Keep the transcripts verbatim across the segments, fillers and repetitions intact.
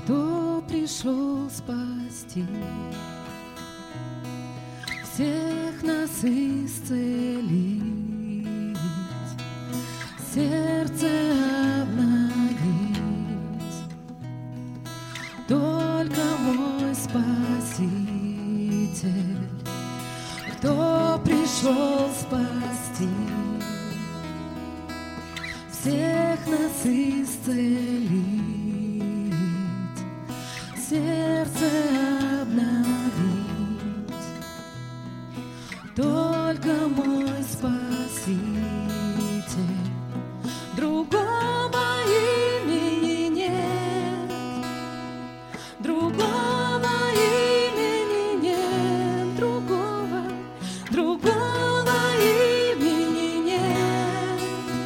кто пришел спасти, всех нас исцелить, сердце обновить. Только мой Спаситель, кто пришел спасти, всех нас исцелить, сердце обновить. Только мой Спаситель, другого имени нет, другого имени нет, другого, другого имени нет,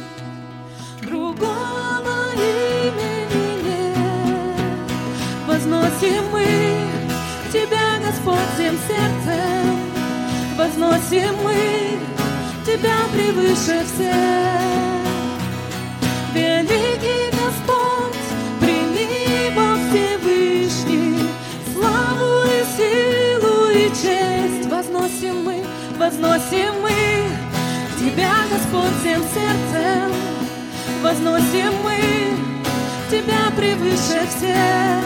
другого имени нет. Возносим мы Тебя, Господь, всем сердцем, возносим мы Тебя превыше всех. Великий Господь, прими, Бог Всевышний, славу и силу и честь. Возносим мы, возносим мы Тебя, Господь, всем сердцем, возносим мы Тебя превыше всех.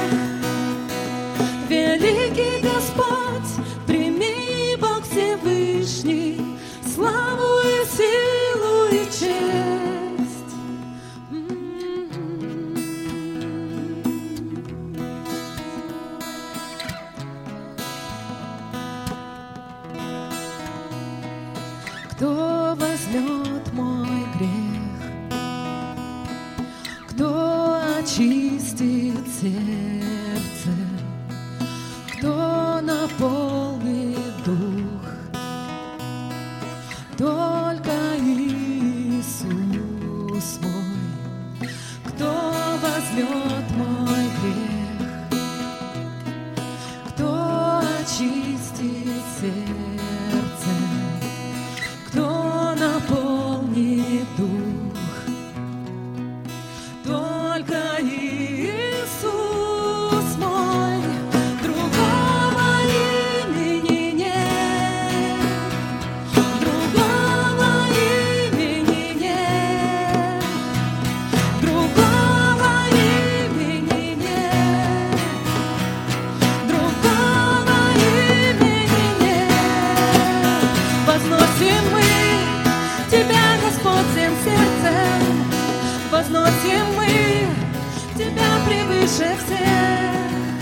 Великий Господь, прими, Бог Всевышний, славу и силу и честь. Кто возьмет мой грех, кто очистит сердце, кто наполнит дух? Только Иисус мой. Кто возьмет мой грех, кто очистит сердце, кто наполнит дух? Только Иисус мой. Другого имени нет, другого имени нет, другого имени нет, другого имени нет. Возносим мы Тебя, Господь, всем сердцем, возносим мы Тебя превыше всех.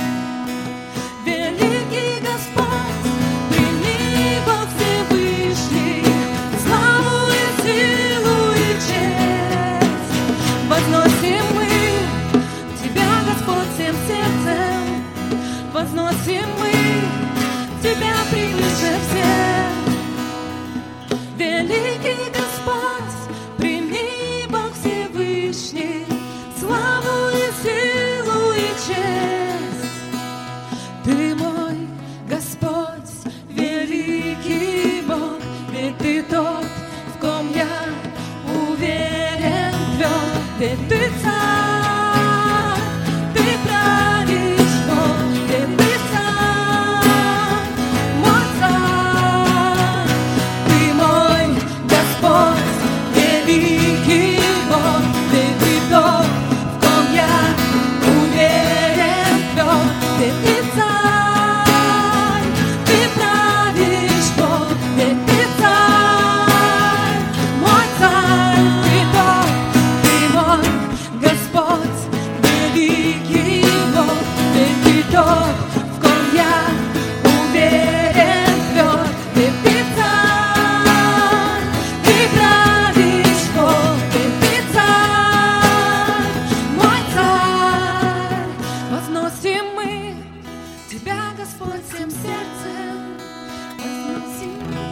Великий Господь, прими, Бог Всевышний, славу и силу и честь. Возносим мы Тебя, Господь, всем сердцем, возносим мы Тебя превыше всех. Великий Господь, прими, Бог Всевышний, славу и силу и честь. Ты мой Господь, великий Бог, ведь Ты тот, в ком я уверен тверд. Ведь Ты царь, Ты правишь, Бог, ведь Ты царь, мой царь. Ты мой Господь, великий Бог, ведь Ты тот, в ком я уверен тверд. Ведь Ты царь, Ты правишь, Бог, ведь Ты царь, мой царь. Ты тот, Ты мой Господь, великий Бог, ведь Ты тот, в ком я уверен тверд. Ведь Ты царь, Ты правишь, Бог, ведь Ты царь, мой царь. Возносим мы Тебя, Господь, всем сердцем, возносим мы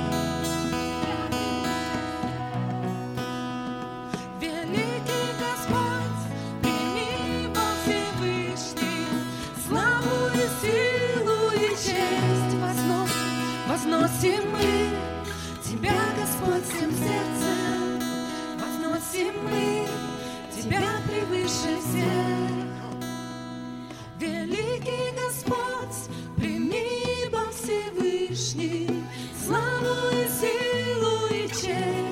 Тебя. Великий Господь, прими, Бог Всевышний, славу и силу и честь. Возносим, возносим мы Тебя, Господь, всем сердцем, возносим мы Тебя превыше всех. Великий славу и силу и честь.